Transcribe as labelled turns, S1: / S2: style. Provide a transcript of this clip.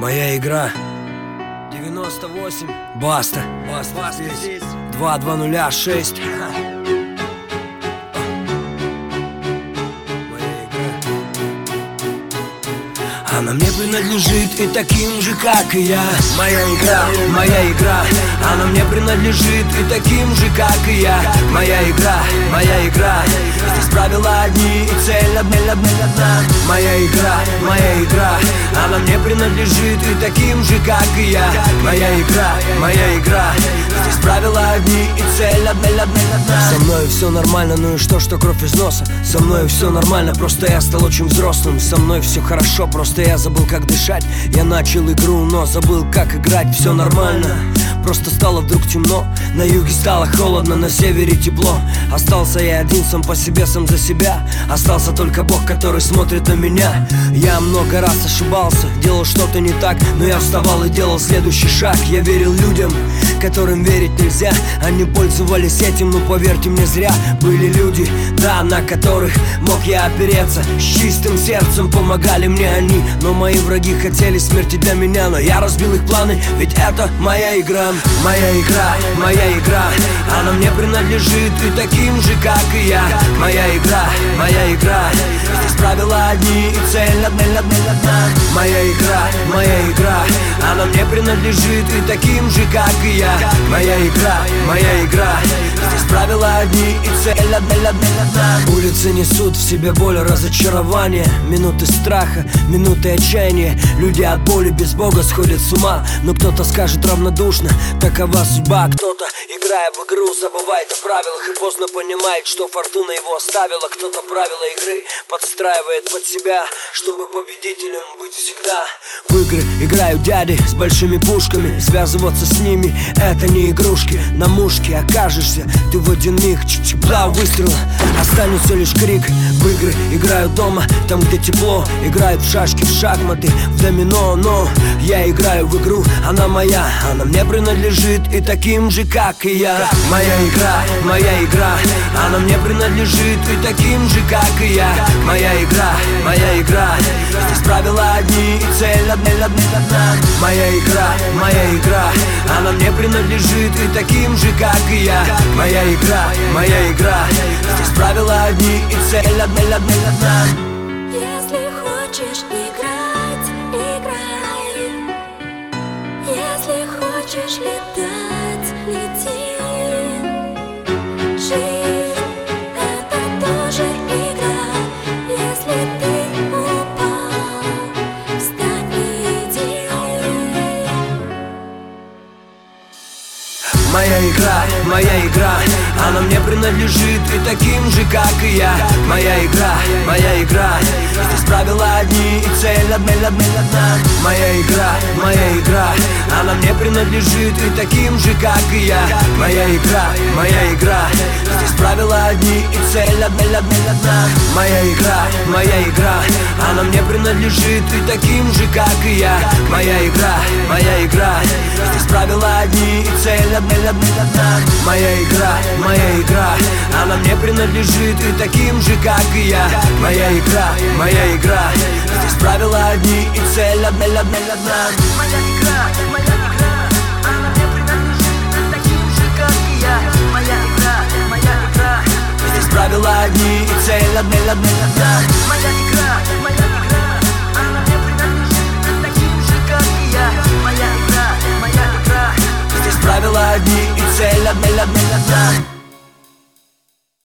S1: Моя игра 98. Баста.
S2: Баста здесь.
S1: 2206. Она мне принадлежит и таким же, как и я. Моя игра, моя игра. Она мне принадлежит и таким же, как и я. Моя игра, моя игра. Здесь правила одни и цель одна. Моя игра, моя игра. Она мне принадлежит и таким же, как и я. Моя игра, моя игра. Здесь правила одни и цель одна. Со мной все нормально, ну и что кровь из носа. Со мной все нормально, просто я стал очень взрослым. Со мной все хорошо, просто я забыл, как дышать. Я начал игру, но забыл, как играть. Все нормально, просто стало вдруг темно. На юге стало холодно, на севере тепло. Остался я один, сам по себе, сам за себя. Остался только Бог, который смотрит на меня. Я много раз ошибался, делал что-то не так, но я вставал и делал следующий шаг. Я верил людям, которым верить нельзя. Они пользовались этим, но поверьте мне, зря. Были люди, да, на которых мог я опереться. С чистым сердцем помогали мне они. Но мои враги хотели смерти для меня. Но я разбил их планы, ведь это моя игра. Моя игра, моя игра. Она мне принадлежит и таким же, как и я. Моя игра, моя игра. Здесь правила одни и цель одна. Моя игра, моя игра. Она мне принадлежит и таким же, как и я. Моя игра, моя игра. Здесь правила одни и цель одна. Улицы несут в себе боль, разочарование. Минуты страха, минуты отчаяния. Люди от боли без Бога сходят с ума. Но кто-то скажет равнодушно: такова судьба. Кто-то, играя в игру, забывает о правилах и поздно понимает, что фортуна его оставила. Кто-то правила игры подстраивает под себя, чтобы победителем быть всегда. В игры играют дяди с большими пушками. Связываться с ними — это не игрушки. На мушке окажешься ты в один миг. Два выстрела, останется лишь крик. В игры играют дома, там где тепло. Играют в шашки, в шахматы, в домино. Но я играю в игру, она моя. Она мне принадлежит и таким же, как и я. Моя игра, моя игра. Она мне принадлежит и таким же, как и я. Моя игра, моя игра. Здесь правила одни и цель одна. Моя игра, моя игра. Она мне принадлежит и таким же, как и я. Моя игра, моя игра. Здесь правила одни и цель одна.
S3: Если хочешь играть, играй. Если хочешь летать, лети. Жизнь — это тоже игра. Если ты упал, встань и иди.
S1: Моя игра, моя игра. Она мне принадлежит и таким же, как и я. Моя игра, моя игра. Здесь правила одни и цель одна. Моя игра, моя игра. Она мне принадлежит и таким же, как и я. Моя игра, моя игра. Здесь правила одни и цель одна. Моя игра, моя игра. Она мне принадлежит и таким же, как и я. Моя игра, моя игра. Здесь правила одни и цель одна. Моя игра, моя игра. Она мне принадлежит и таким же, как и я. Моя игра, моя игра. Здесь правила одни и цель одна.
S2: Моя игра, моя игра. Она мне принадлежит и таким же, как и я. Моя игра, моя игра.
S1: Здесь правила одни и цель одна.
S2: Моя игра, моя игра. Она мне принадлежит и таким же, как и я. Моя игра, моя игра.
S1: Здесь правила одни и цель одна.